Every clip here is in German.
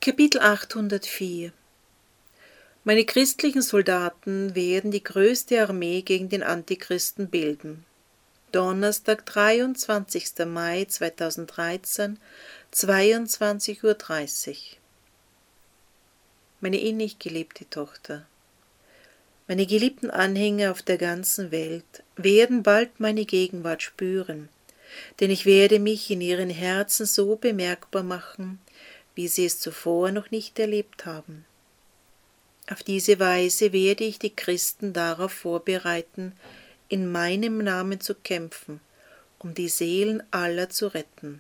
Kapitel 804. Meine christlichen Soldaten werden die größte Armee gegen den Antichristen bilden. Donnerstag, 23. Mai 2013, 22:30 Uhr. Meine innig geliebte Tochter, meine geliebten Anhänger auf der ganzen Welt werden bald meine Gegenwart spüren, denn ich werde mich in ihren Herzen so bemerkbar machen, wie sie es zuvor noch nicht erlebt haben. Auf diese Weise werde ich die Christen darauf vorbereiten, in meinem Namen zu kämpfen, um die Seelen aller zu retten.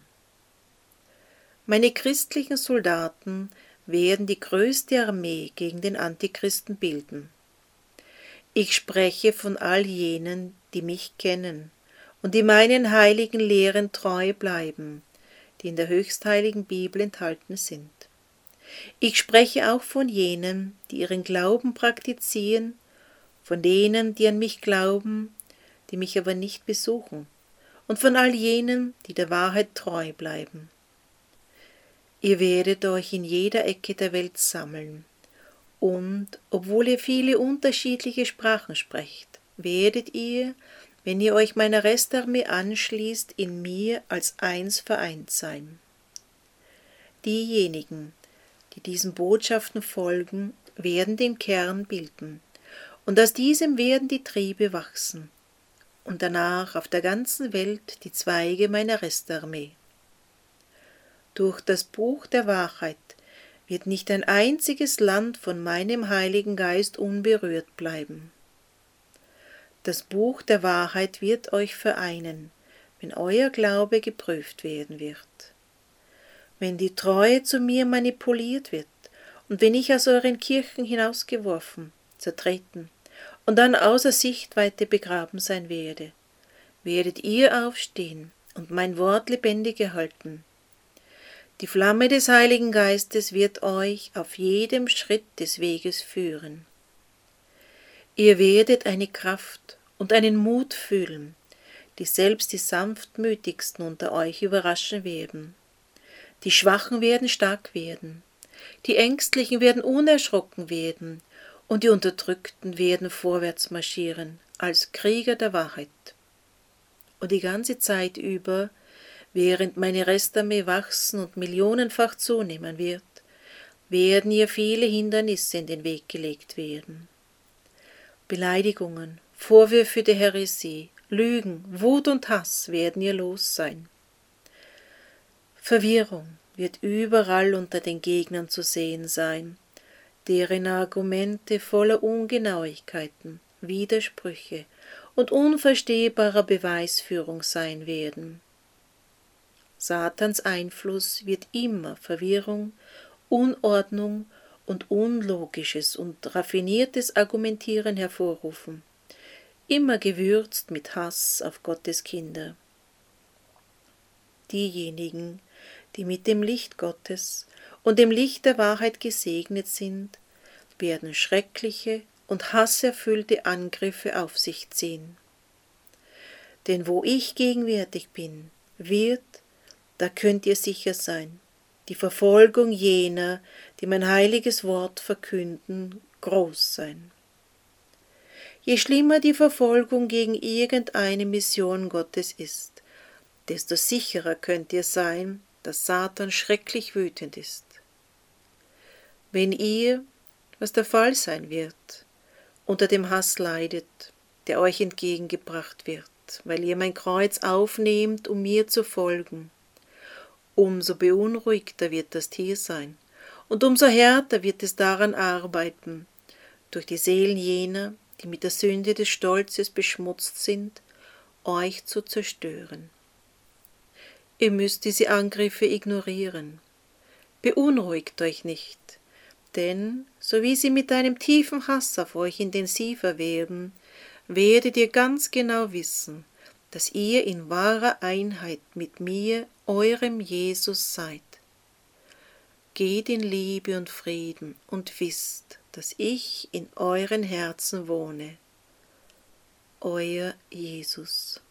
Meine christlichen Soldaten werden die größte Armee gegen den Antichristen bilden. Ich spreche von all jenen, die mich kennen und die meinen heiligen Lehren treu bleiben, die in der höchstheiligen Bibel enthalten sind. Ich spreche auch von jenen, die ihren Glauben praktizieren, von denen, die an mich glauben, die mich aber nicht besuchen, und von all jenen, die der Wahrheit treu bleiben. Ihr werdet euch in jeder Ecke der Welt sammeln, und, obwohl ihr viele unterschiedliche Sprachen sprecht, werdet ihr, wenn ihr euch meiner Restarmee anschließt, in mir als eins vereint sein. Diejenigen, die diesen Botschaften folgen, werden den Kern bilden, und aus diesem werden die Triebe wachsen, und danach auf der ganzen Welt die Zweige meiner Restarmee. Durch das Buch der Wahrheit wird nicht ein einziges Land von meinem Heiligen Geist unberührt bleiben. Das Buch der Wahrheit wird euch vereinen, wenn euer Glaube geprüft werden wird. Wenn die Treue zu mir manipuliert wird und wenn ich aus euren Kirchen hinausgeworfen, zertreten und dann außer Sichtweite begraben sein werde, werdet ihr aufstehen und mein Wort lebendig erhalten. Die Flamme des Heiligen Geistes wird euch auf jedem Schritt des Weges führen. Ihr werdet eine Kraft und einen Mut fühlen, die selbst die sanftmütigsten unter euch überraschen werden. Die Schwachen werden stark werden, die Ängstlichen werden unerschrocken werden und die Unterdrückten werden vorwärts marschieren als Krieger der Wahrheit. Und die ganze Zeit über, während meine Restarmee wachsen und millionenfach zunehmen wird, werden ihr viele Hindernisse in den Weg gelegt werden. Beleidigungen, Vorwürfe der Häresie, Lügen, Wut und Hass werden ihr los sein. Verwirrung wird überall unter den Gegnern zu sehen sein, deren Argumente voller Ungenauigkeiten, Widersprüche und unverstehbarer Beweisführung sein werden. Satans Einfluss wird immer Verwirrung, Unordnung und unlogisches und raffiniertes Argumentieren hervorrufen, immer gewürzt mit Hass auf Gottes Kinder. Diejenigen, die mit dem Licht Gottes und dem Licht der Wahrheit gesegnet sind, werden schreckliche und hasserfüllte Angriffe auf sich ziehen. Denn wo ich gegenwärtig bin, wird, da könnt ihr sicher sein, die Verfolgung jener, die mein heiliges Wort verkünden, groß sein. Je schlimmer die Verfolgung gegen irgendeine Mission Gottes ist, desto sicherer könnt ihr sein, dass Satan schrecklich wütend ist. Wenn ihr, was der Fall sein wird, unter dem Hass leidet, der euch entgegengebracht wird, weil ihr mein Kreuz aufnehmt, um mir zu folgen, umso beunruhigter wird das Tier sein, und umso härter wird es daran arbeiten, durch die Seelen jener, die mit der Sünde des Stolzes beschmutzt sind, euch zu zerstören. Ihr müsst diese Angriffe ignorieren. Beunruhigt euch nicht, denn, so wie sie mit einem tiefen Hass auf euch intensiver werden, werdet ihr ganz genau wissen, dass ihr in wahrer Einheit mit mir, eurem Jesus, seid. Geht in Liebe und Frieden und wisst, dass ich in euren Herzen wohne. Euer Jesus.